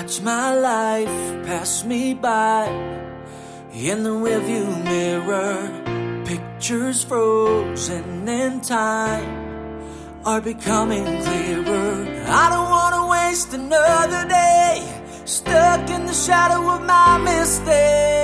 watch my life pass me by. In the rearview mirror, pictures frozen in time are becoming clearer. I don't wanna waste another day stuck in the shadow of my mistake.